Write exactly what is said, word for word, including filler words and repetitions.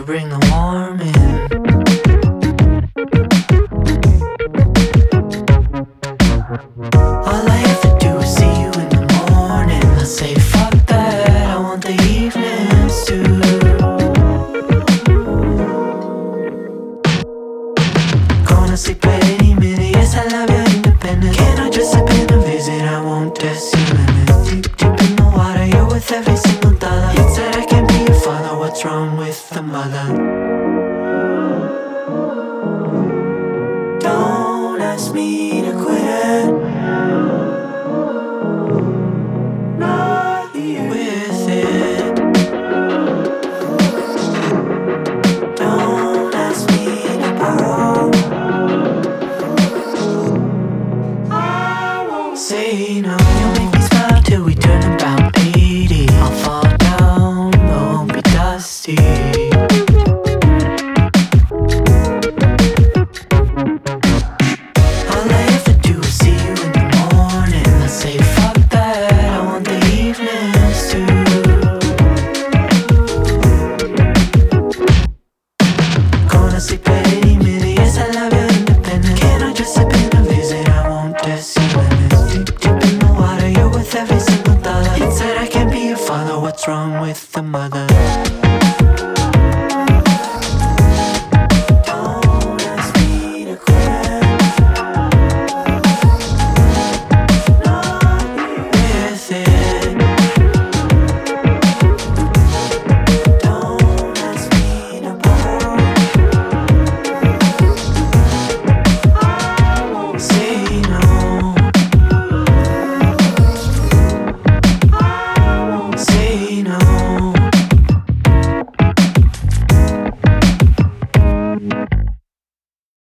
bring the warm in. All I have to do is see you in the morning. I say fuck that, I want the evenings too. Gonna sleep at any minute, yes I love your independence. Can I just slip in a visit, I won't test your limits. Deep, deep in the water, you're worth every single dollar. You said I can't be your father, what's wrong with the mother? Don't ask me to quit it. Not with it. Don't ask me to borrow. I won't say no. You make me smile till we turn about eighty. I'll fall down, but won't be dusty. All I have to do is see you in the morning. I say fuck that, I want the evenings too. Gonna sleep at any minute, yes I love your independence. Can I just slip in a visit, I won't test your limits. Deep, deep in the water, you're worth every single dollar. You said I can't be your father, what's wrong with the mother?